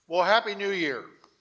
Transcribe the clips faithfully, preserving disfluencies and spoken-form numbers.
Well, Happy New Year.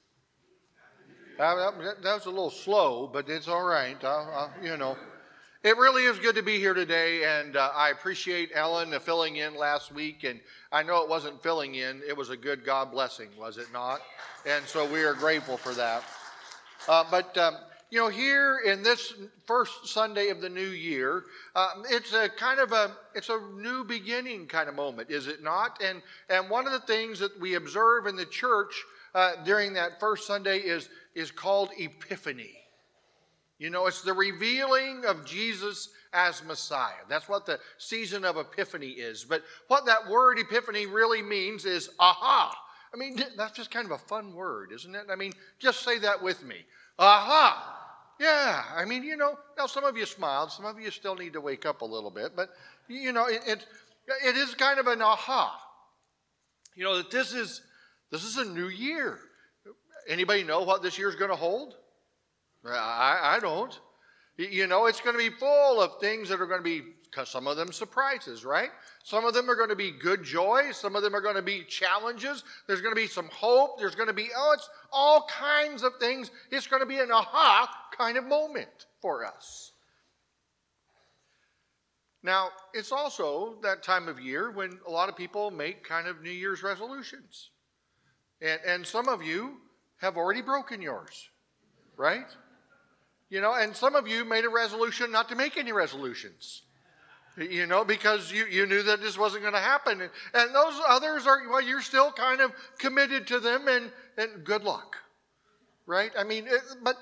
That, that- that was a little slow, but it's all right. I, I, you know, it really is good to be here today, and uh, I appreciate Ellen uh, filling in last week. And I know it wasn't filling in; it was a good God blessing, was it not? And so we are grateful for that. Uh, but um, you know, here in this first Sunday of the new year, um, it's a kind of a it's a new beginning kind of moment, is it not? And and one of the things that we observe in the church uh, during that first Sunday is is called Epiphany. You know, it's the revealing of Jesus as Messiah. That's what the season of Epiphany is. But what that word Epiphany really means is aha. I mean, that's just kind of a fun word, isn't it? I mean, just say that with me. Aha. Yeah. I mean, you know, now some of you smiled. Some of you still need to wake up a little bit. But, you know, it, it, it is kind of an aha. You know, that this is, this is a new year. Anybody know what this year's going to hold? I, I don't. You know, it's going to be full of things that are going to be, some of them surprises, right? Some of them are going to be good joy. Some of them are going to be challenges. There's going to be some hope. There's going to be, oh, it's all kinds of things. It's going to be an aha kind of moment for us. Now, it's also that time of year when a lot of people make kind of New Year's resolutions. And, and some of you have already broken yours, right? You know, and some of you made a resolution not to make any resolutions, you know, because you, you knew that this wasn't going to happen. And, and those others are, well, you're still kind of committed to them, and, and good luck, right? I mean, it, but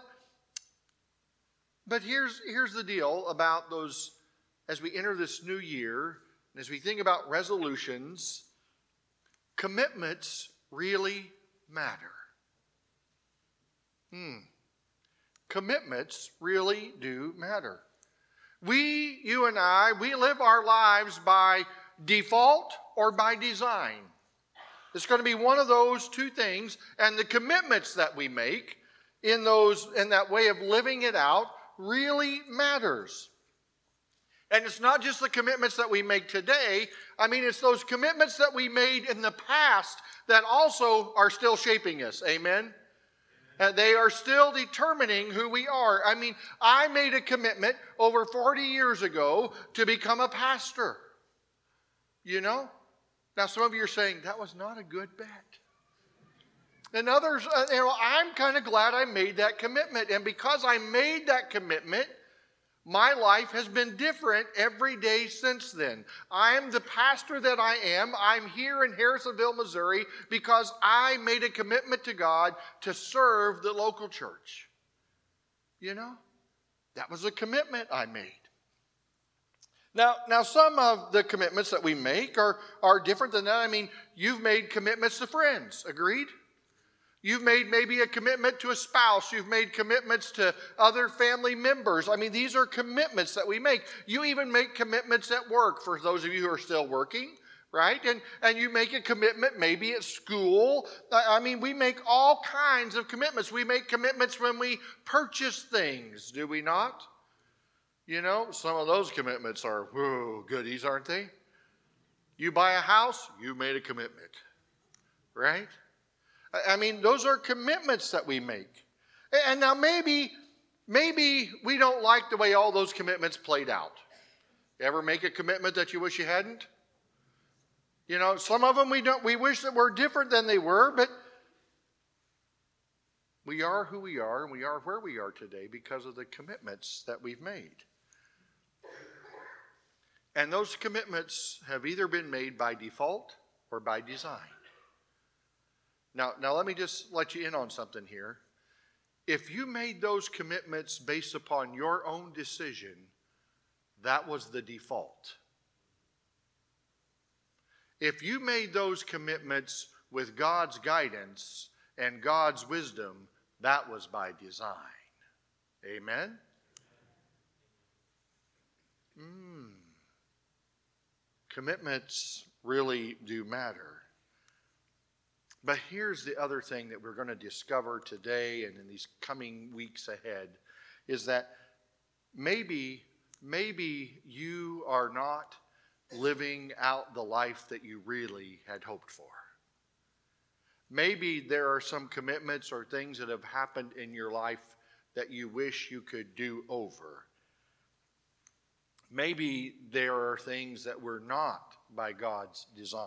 but here's here's the deal about those, as we enter this new year, and as we think about resolutions, commitments really matter. Hmm. Commitments really do matter. We, you and I, we live our lives by default or by design. It's going to be one of those two things, and the commitments that we make in those in that way of living it out really matters. And it's not just the commitments that we make today. I mean, it's those commitments that we made in the past that also are still shaping us. Amen? Uh, they are still determining who we are. I mean, I made a commitment over forty years ago to become a pastor. You know? Now, some of you are saying, that was not a good bet. And others, uh, you know, I'm kind of glad I made that commitment. And because I made that commitment, my life has been different every day since then. I am the pastor that I am. I'm here in Harrisonville, Missouri, because I made a commitment to God to serve the local church. You know, that was a commitment I made. Now, now some of the commitments that we make are, are different than that. I mean, you've made commitments to friends, agreed? You've made maybe a commitment to a spouse. You've made commitments to other family members. I mean, these are commitments that we make. You even make commitments at work for those of you who are still working, right? And, and you make a commitment maybe at school. I mean, we make all kinds of commitments. We make commitments when we purchase things, do we not? You know, some of those commitments are, whoa, goodies, aren't they? You buy a house, you made a commitment, right? I mean, those are commitments that we make. And now maybe, maybe we don't like the way all those commitments played out. You ever make a commitment that you wish you hadn't? You know, some of them we don't, we wish that were different than they were, but we are who we are and we are where we are today because of the commitments that we've made. And those commitments have either been made by default or by design. Now, now let me just let you in on something here. If you made those commitments based upon your own decision, that was the default. If you made those commitments with God's guidance and God's wisdom, that was by design. Amen? Mm. Commitments really do matter. But here's the other thing that we're going to discover today and in these coming weeks ahead is that maybe, maybe you are not living out the life that you really had hoped for. Maybe there are some commitments or things that have happened in your life that you wish you could do over. Maybe there are things that were not by God's design.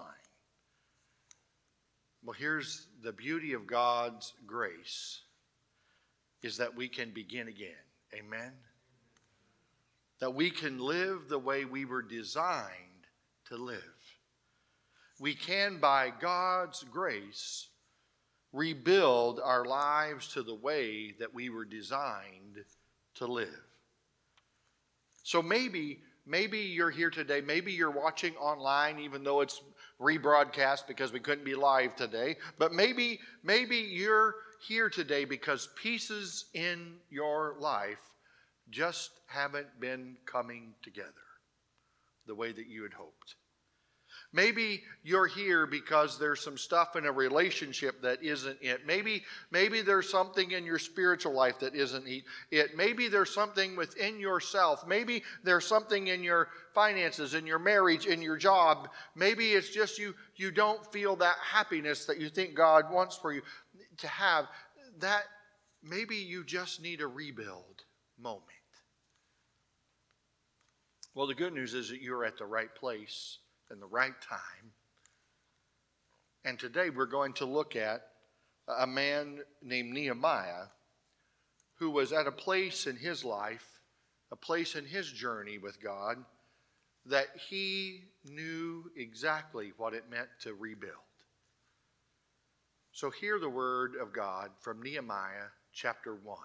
Well, here's the beauty of God's grace, is that we can begin again. Amen? That we can live the way we were designed to live. We can, by God's grace, rebuild our lives to the way that we were designed to live. So maybe, maybe you're here today, maybe you're watching online, even though it's rebroadcast because we couldn't be live today, but maybe, maybe you're here today because pieces in your life just haven't been coming together the way that you had hoped. Maybe you're here because there's some stuff in a relationship that isn't it. Maybe, maybe there's something in your spiritual life that isn't it. Maybe there's something within yourself. Maybe there's something in your finances, in your marriage, in your job. Maybe it's just you, you don't feel that happiness that you think God wants for you to have. That maybe you just need a rebuild moment. Well, the good news is that you're at the right place in the right time. And today we're going to look at a man named Nehemiah who was at a place in his life, a place in his journey with God, that he knew exactly what it meant to rebuild. So hear the word of God from Nehemiah chapter one.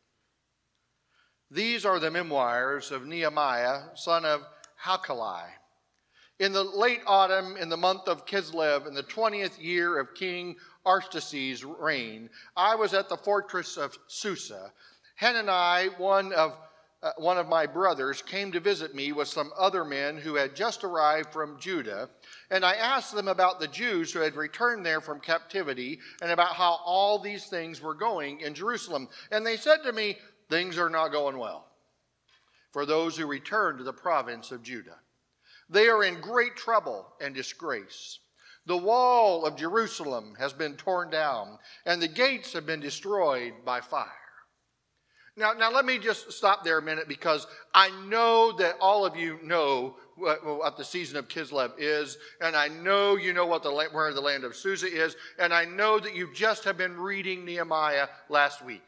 These are the memoirs of Nehemiah, son of Hakali. In the late autumn, in the month of Kislev, in the twentieth year of King Artaxerxes' reign, I was at the fortress of Susa. Hanani, one of uh, one of my brothers, came to visit me with some other men who had just arrived from Judah, and I asked them about the Jews who had returned there from captivity and about how all these things were going in Jerusalem. And they said to me, "Things are not going well for those who returned to the province of Judah. They are in great trouble and disgrace. The wall of Jerusalem has been torn down, and the gates have been destroyed by fire." Now, now let me just stop there a minute, because I know that all of you know what, what the season of Kislev is, and I know you know what the where the land of Susa is, and I know that you just have been reading Nehemiah last week.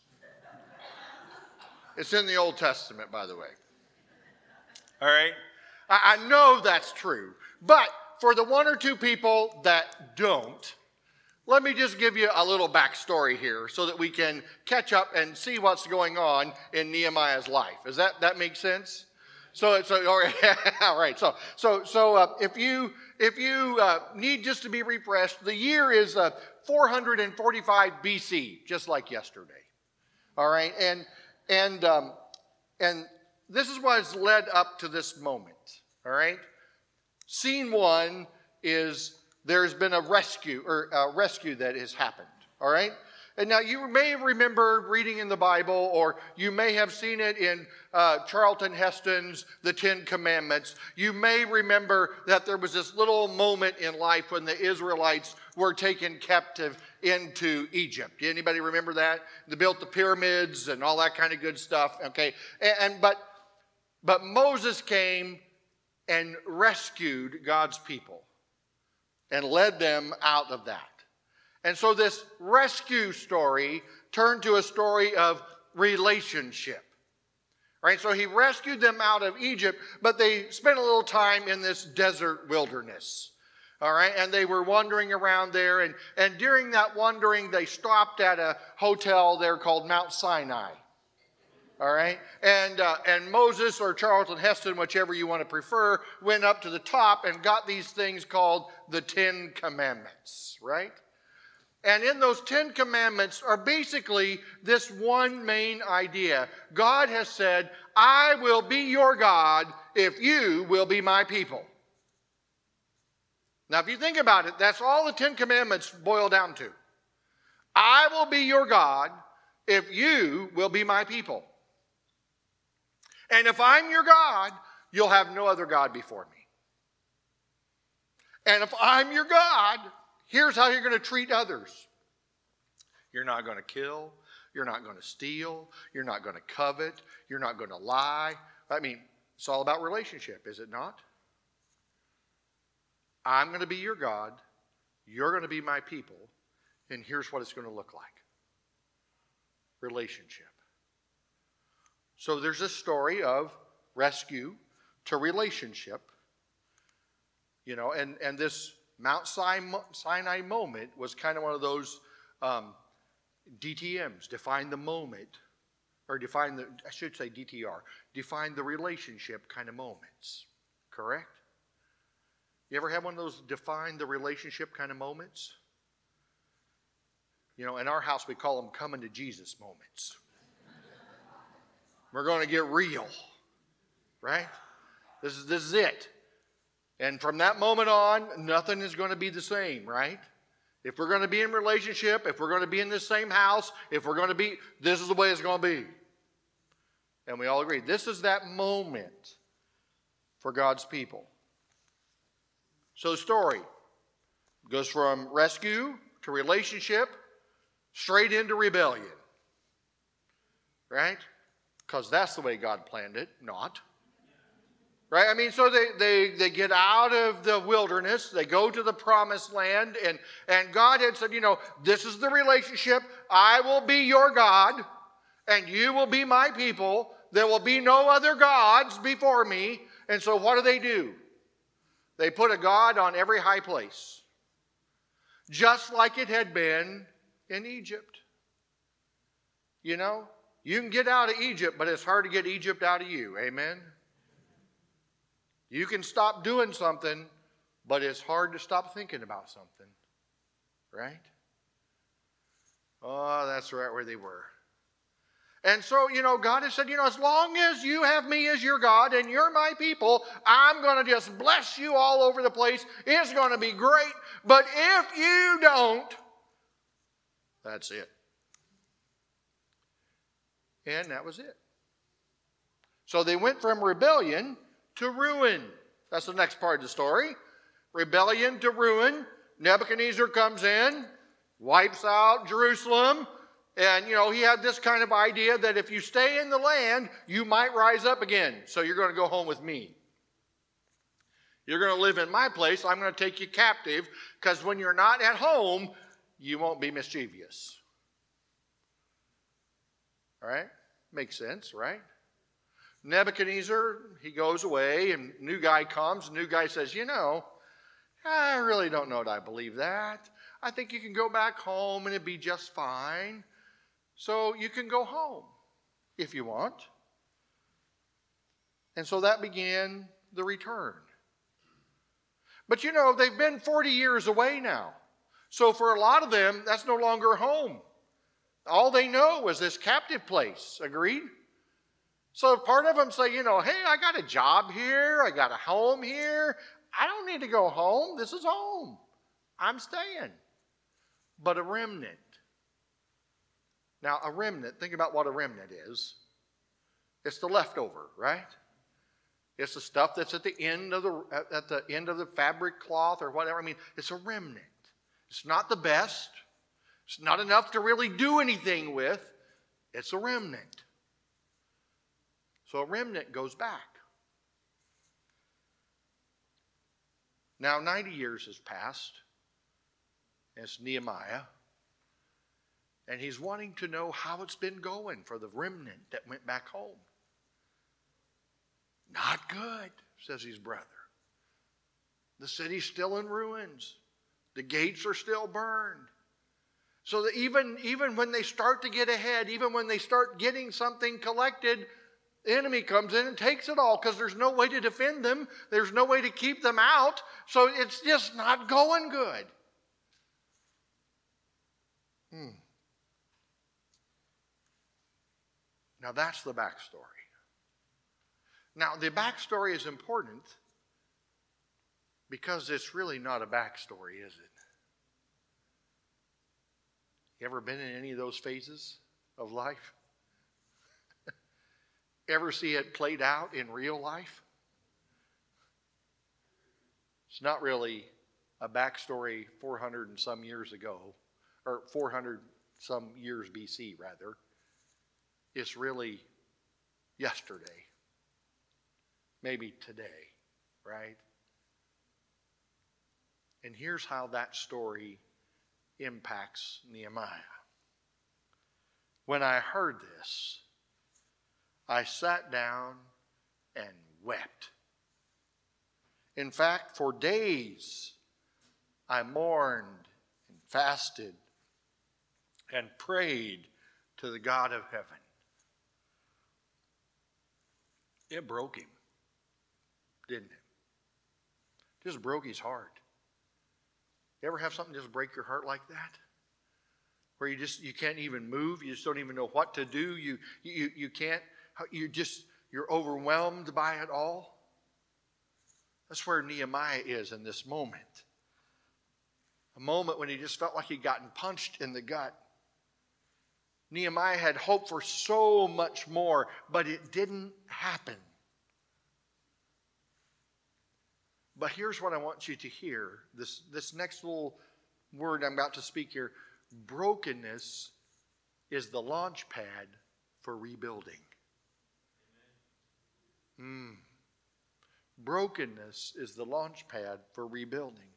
It's in the Old Testament, by the way. All right? I know that's true, but for the one or two people that don't, let me just give you a little backstory here so that we can catch up and see what's going on in Nehemiah's life. Does that, that make sense? So, so all right, all right. So, so, so uh, if you if you uh, need just to be refreshed, the year is uh, four hundred forty-five B C, just like yesterday. All right, and and um, and. This is what has led up to this moment, all right? Scene one is there's been a rescue, or a rescue that has happened, all right? And now you may remember reading in the Bible, or you may have seen it in uh, Charlton Heston's The Ten Commandments. You may remember that there was this little moment in life when the Israelites were taken captive into Egypt. Anybody remember that? They built the pyramids and all that kind of good stuff, okay? And, and but... But Moses came and rescued God's people and led them out of that. And so this rescue story turned to a story of relationship. Right? So he rescued them out of Egypt, but they spent a little time in this desert wilderness. All right, and they were wandering around there, and, and during that wandering, they stopped at a hotel there called Mount Sinai. All right, and uh, and Moses or Charlton Heston, whichever you want to prefer, went up to the top and got these things called the Ten Commandments, right? And in those Ten Commandments are basically this one main idea. God has said, "I will be your God if you will be my people." Now, if you think about it, that's all the Ten Commandments boil down to. I will be your God if you will be my people. And if I'm your God, you'll have no other God before me. And if I'm your God, here's how you're going to treat others. You're not going to kill. You're not going to steal. You're not going to covet. You're not going to lie. I mean, it's all about relationship, is it not? I'm going to be your God. You're going to be my people. And here's what it's going to look like. Relationship. So there's this story of rescue to relationship. You know, and, and this Mount Sinai moment was kind of one of those um, D T Ms, define the moment, or define the, I should say D T R, define the relationship kind of moments. Correct? You ever have one of those define the relationship kind of moments? You know, in our house we call them coming to Jesus moments. We're going to get real, right? This is, this is it. And from that moment on, nothing is going to be the same, right? If we're going to be in relationship, if we're going to be in the same house, if we're going to be, this is the way it's going to be. And we all agree. This is that moment for God's people. So the story goes from rescue to relationship straight into rebellion. Right? Because that's the way God planned it, not. Right? I mean, so they, they, they get out of the wilderness, they go to the promised land, and, and God had said, you know, this is the relationship. I will be your God, and you will be my people. There will be no other gods before me. And so what do they do? They put a God on every high place, just like it had been in Egypt. You know, you can get out of Egypt, but it's hard to get Egypt out of you. Amen? You can stop doing something, but it's hard to stop thinking about something. Right? Oh, that's right where they were. And so, you know, God has said, you know, as long as you have me as your God and you're my people, I'm going to just bless you all over the place. It's going to be great. But if you don't, that's it. And that was it. So they went from rebellion to ruin. That's the next part of the story. Rebellion to ruin. Nebuchadnezzar comes in, wipes out Jerusalem. And, you know, he had this kind of idea that if you stay in the land, you might rise up again. So you're going to go home with me. You're going to live in my place. I'm going to take you captive because when you're not at home, you won't be mischievous. All right? Makes sense, right? Nebuchadnezzar, he goes away and new guy comes. New guy says, you know, I really don't know that I believe that. I think you can go back home and it'd be just fine. So you can go home if you want. And so that began the return. But you know, they've been forty years away now. So for a lot of them, that's no longer home. All they know is this captive place. Agreed? So part of them say, you know, hey, I got a job here. I got a home here. I don't need to go home. This is home. I'm staying. But a remnant. Now, a remnant, think about what a remnant is. It's the leftover, right? It's the stuff that's at the end of the at the end of the fabric cloth or whatever. I mean, it's a remnant. It's not the best. It's not enough to really do anything with. It's a remnant. So a remnant goes back. Now, ninety years has passed. It's Nehemiah. And he's wanting to know how it's been going for the remnant that went back home. Not good, says his brother. The city's still in ruins. The gates are still burned. So that even, even when they start to get ahead, even when they start getting something collected, the enemy comes in and takes it all because there's no way to defend them. There's no way to keep them out. So it's just not going good. Hmm. Now that's the backstory. Now the backstory is important because it's really not a backstory, is it? You ever been in any of those phases of life? Ever see it played out in real life? It's not really a backstory four hundred and some years ago, or four hundred some years B C rather. It's really yesterday, maybe today, right? And here's how that story impacts Nehemiah. When I heard this, I sat down and wept. In fact, for days, I mourned and fasted and prayed to the God of heaven. It broke him, didn't it? Just broke his heart. You ever have something just break your heart like that? Where you just, you can't even move, you just don't even know what to do, you you you can't, you just, you're overwhelmed by it all? That's where Nehemiah is in this moment. A moment when he just felt like he'd gotten punched in the gut. Nehemiah had hoped for so much more, but it didn't happen. But here's what I want you to hear. This, this next little word I'm about to speak here. Brokenness is the launch pad for rebuilding. Mm. Brokenness is the launch pad for rebuilding.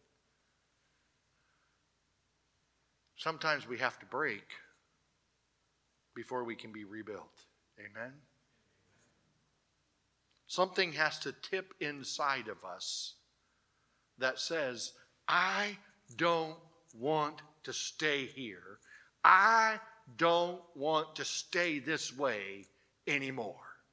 Sometimes we have to break before we can be rebuilt. Amen? Something has to tip inside of us that says, I don't want to stay here. I don't want to stay this way anymore.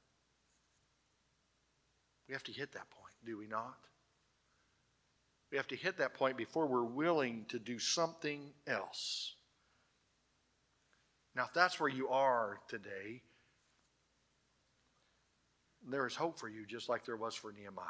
We have to hit that point, do we not? We have to hit that point before we're willing to do something else. Now, if that's where you are today, there is hope for you, just like there was for Nehemiah.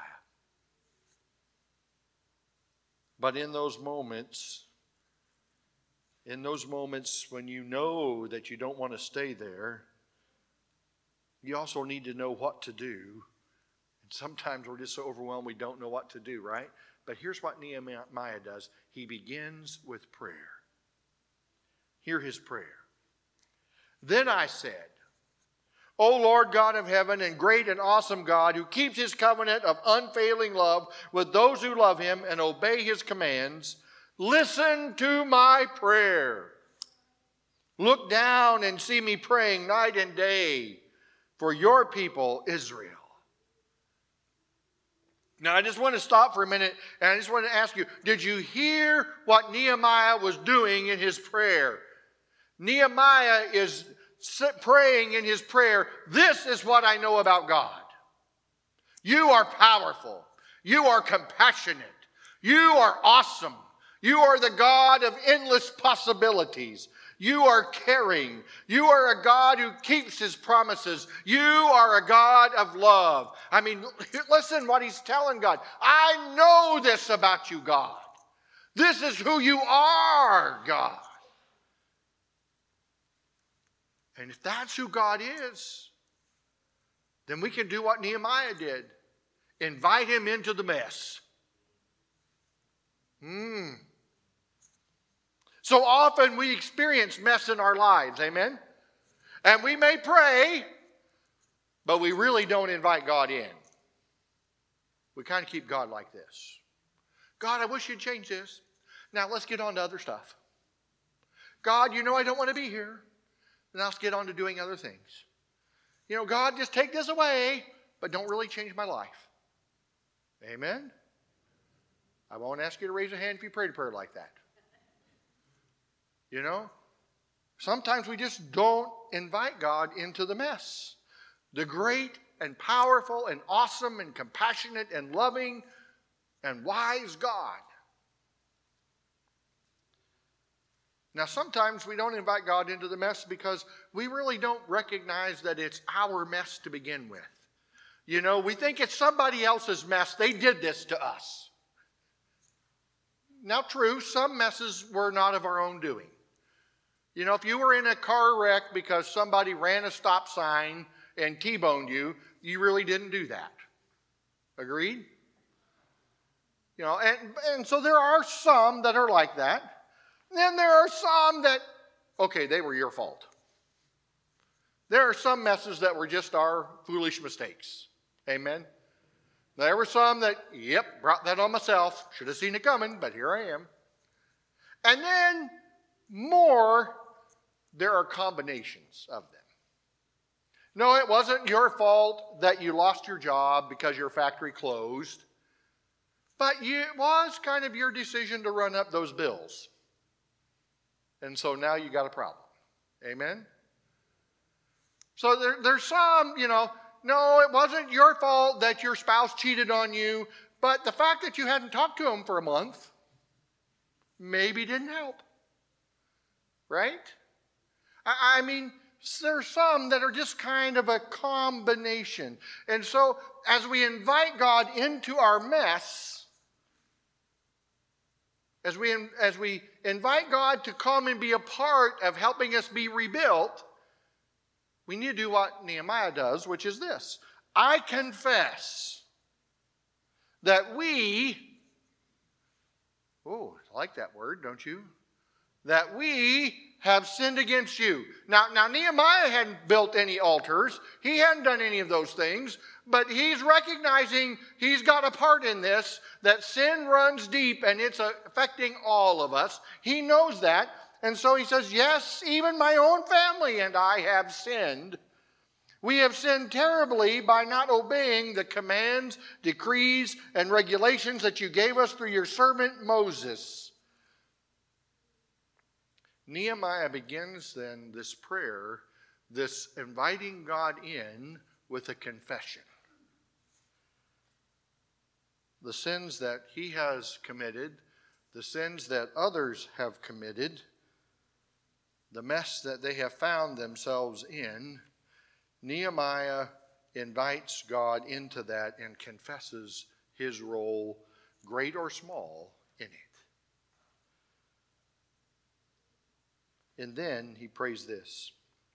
But in those moments, in those moments when you know that you don't want to stay there, you also need to know what to do. And sometimes we're just so overwhelmed we don't know what to do, right? But here's what Nehemiah does. He begins with prayer. Hear his prayer. Then I said, O Lord God of heaven and great and awesome God, who keeps his covenant of unfailing love with those who love him and obey his commands, listen to my prayer. Look down and see me praying night and day for your people, Israel. Now, I just want to stop for a minute, and I just want to ask you, did you hear what Nehemiah was doing in his prayer? Nehemiah is praying in his prayer, this is what I know about God. You are powerful. You are compassionate. You are awesome. You are the God of endless possibilities. You are caring. You are a God who keeps his promises. You are a God of love. I mean, listen what he's telling God. I know this about you, God. This is who you are, God. And if that's who God is, then we can do what Nehemiah did. Invite him into the mess. Hmm. So often we experience mess in our lives, amen? And we may pray, but we really don't invite God in. We kind of keep God like this. God, I wish you'd change this. Now let's get on to other stuff. God, you know I don't want to be here. Now let's get on to doing other things. You know, God, just take this away, but don't really change my life. Amen? I won't ask you to raise a hand if you prayed a prayer like that. You know? Sometimes we just don't invite God into the mess. The great and powerful and awesome and compassionate and loving and wise God. Now, sometimes we don't invite God into the mess because we really don't recognize that it's our mess to begin with. You know, we think it's somebody else's mess. They did this to us. Now, true, some messes were not of our own doing. You know, if you were in a car wreck because somebody ran a stop sign and T-boned you, you really didn't do that. Agreed? You know, and, and so there are some that are like that. Then there are some that, okay, they were your fault. There are some messes that were just our foolish mistakes. Amen? There were some that, yep, brought that on myself. Should have seen it coming, but here I am. And then more, there are combinations of them. No, it wasn't your fault that you lost your job because your factory closed. But you, it was kind of your decision to run up those bills. And so now you got a problem. Amen? So there, there's some, you know, no, it wasn't your fault that your spouse cheated on you, but the fact that you hadn't talked to him for a month maybe didn't help. Right? I, I mean, there's some that are just kind of a combination. And so as we invite God into our mess, as we, as we invite God to come and be a part of helping us be rebuilt, we need to do what Nehemiah does, which is this. I confess that we, oh, I like that word, don't you? That we have sinned against you. Now, now Nehemiah hadn't built any altars. He hadn't done any of those things. But he's recognizing he's got a part in this, that sin runs deep and it's affecting all of us. He knows that. And so he says, yes, even my own family and I have sinned. We have sinned terribly by not obeying the commands, decrees, and regulations that you gave us through your servant Moses. Nehemiah begins then this prayer, this inviting God in with a confession. The sins that he has committed, the sins that others have committed, the mess that they have found themselves in, Nehemiah invites God into that and confesses his role, great or small, in it. And then he prays this.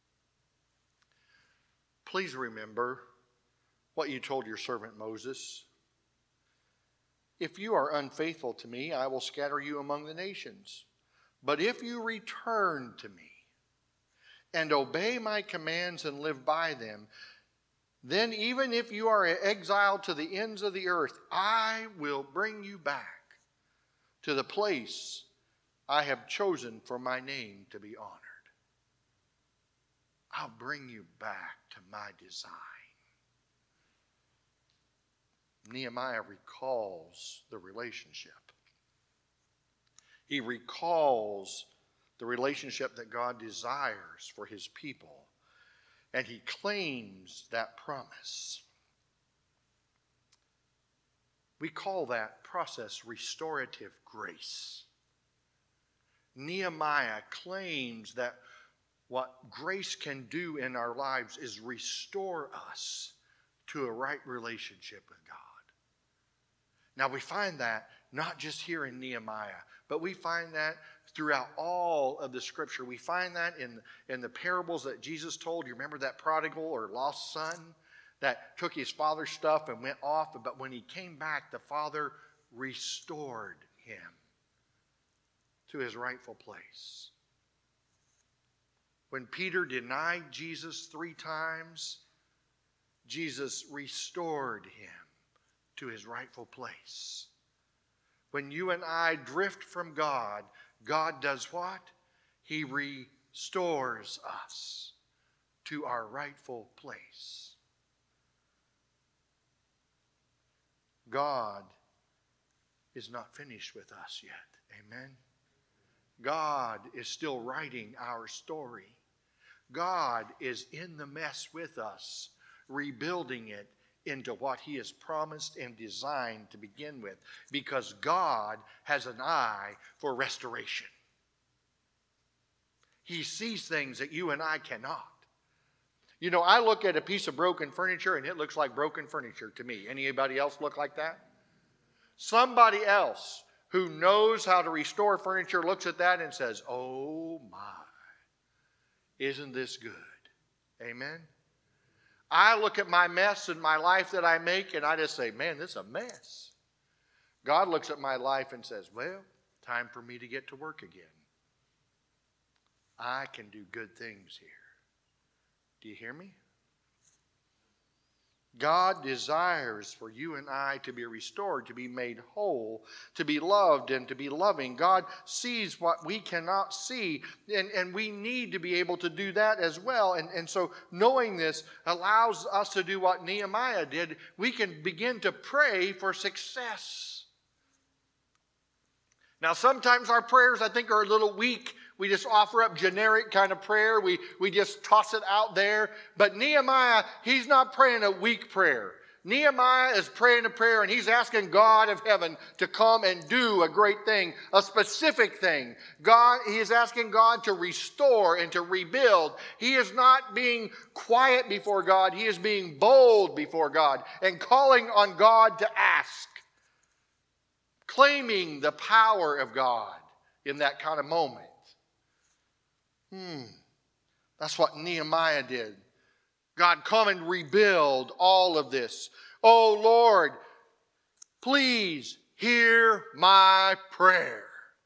Please remember what you told your servant Moses. If you are unfaithful to me, I will scatter you among the nations. But if you return to me and obey my commands and live by them, then even if you are exiled to the ends of the earth, I will bring you back to the place I have chosen for my name to be honored. I'll bring you back to my design. Nehemiah recalls the relationship. He recalls the relationship that God desires for his people, and he claims that promise. We call that process restorative grace. Nehemiah claims that what grace can do in our lives is restore us to a right relationship with God. Now we find that not just here in Nehemiah, but we find that throughout all of the scripture. We find that in, in the parables that Jesus told. You remember that prodigal or lost son that took his father's stuff and went off, but when he came back, the father restored him to his rightful place. When Peter denied Jesus three times, Jesus restored him to his rightful place. When you and I drift from God, God does what? He restores us to our rightful place. God is not finished with us yet. Amen? God is still writing our story. God is in the mess with us, rebuilding it into what he has promised and designed to begin with, because God has an eye for restoration. He sees things that you and I cannot. You know, I look at a piece of broken furniture and it looks like broken furniture to me. Anybody else look like that? Somebody else who knows how to restore furniture looks at that and says, oh my, isn't this good? Amen? I look at my mess in my life that I make and I just say, man, this is a mess. God looks at my life and says, well, time for me to get to work again. I can do good things here. Do you hear me? God desires for you and I to be restored, to be made whole, to be loved and to be loving. God sees what we cannot see, and, and we need to be able to do that as well. And, and so knowing this allows us to do what Nehemiah did. We can begin to pray for success. Now, sometimes our prayers, I think, are a little weak. We just offer up generic kind of prayer. We, we just toss it out there. But Nehemiah, he's not praying a weak prayer. Nehemiah is praying a prayer, and he's asking God of heaven to come and do a great thing, a specific thing. God, he is asking God to restore and to rebuild. He is not being quiet before God. He is being bold before God and calling on God to ask, claiming the power of God in that kind of moment. Hmm. That's what Nehemiah did. God, come and rebuild all of this. Oh, Lord, please hear my prayer.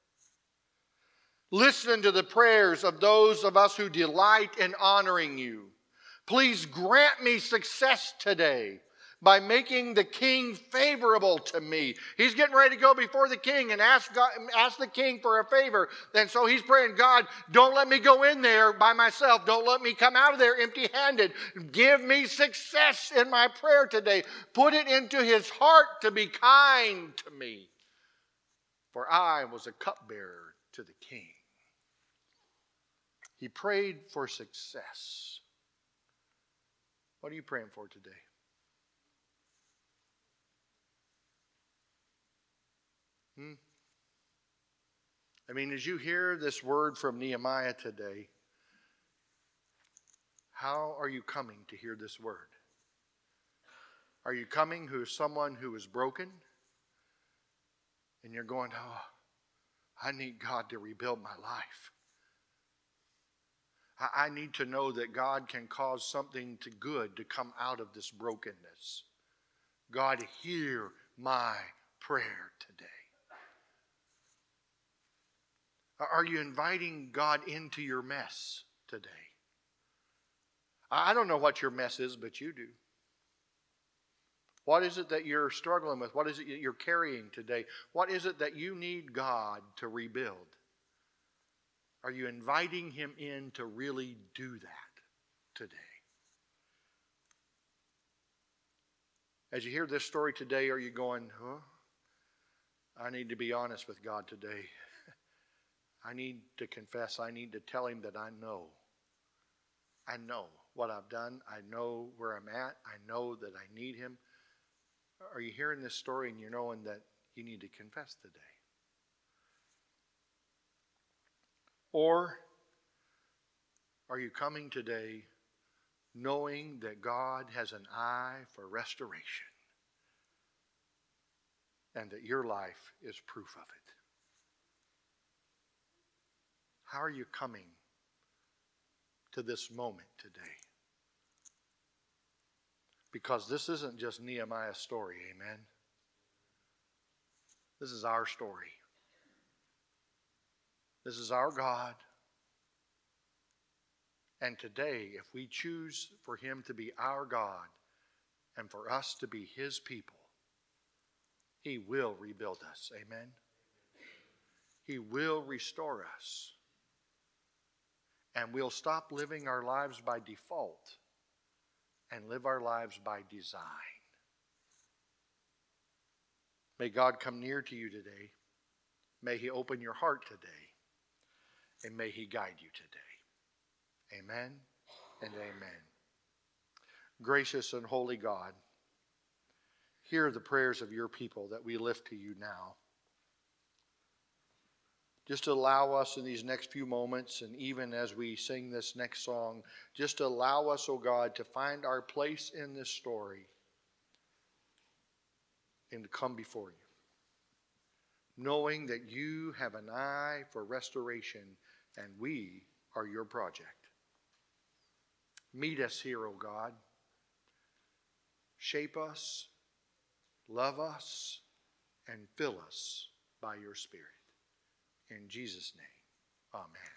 Listen to the prayers of those of us who delight in honoring you. Please grant me success today by making the king favorable to me. He's getting ready to go before the king and ask, God, ask the king for a favor. And so he's praying, God, don't let me go in there by myself. Don't let me come out of there empty-handed. Give me success in my prayer today. Put it into his heart to be kind to me. For I was a cupbearer to the king. He prayed for success. What are you praying for today? Hmm? I mean, as you hear this word from Nehemiah today, how are you coming to hear this word? Are you coming who is someone who is broken? And you're going, oh, I need God to rebuild my life. I, I need to know that God can cause something to good to come out of this brokenness. God, hear my prayer today. Are you inviting God into your mess today? I don't know what your mess is, but you do. What is it that you're struggling with? What is it that you're carrying today? What is it that you need God to rebuild? Are you inviting him in to really do that today? As you hear this story today, are you going, huh? I need to be honest with God today. I need to confess. I need to tell him that I know. I know what I've done. I know where I'm at. I know that I need him. Are you hearing this story and you're knowing that you need to confess today? Or are you coming today knowing that God has an eye for restoration and that your life is proof of it? How are you coming to this moment today? Because this isn't just Nehemiah's story, amen? This is our story. This is our God. And today, if we choose for him to be our God and for us to be his people, he will rebuild us, amen? He will restore us. And we'll stop living our lives by default and live our lives by design. May God come near to you today. May he open your heart today. And may he guide you today. Amen and amen. Gracious and holy God, hear the prayers of your people that we lift to you now. Just allow us in these next few moments, and even as we sing this next song, just allow us, oh God, to find our place in this story and to come before you, knowing that you have an eye for restoration and we are your project. Meet us here, oh God. Shape us, love us, and fill us by your Spirit. In Jesus' name, amen.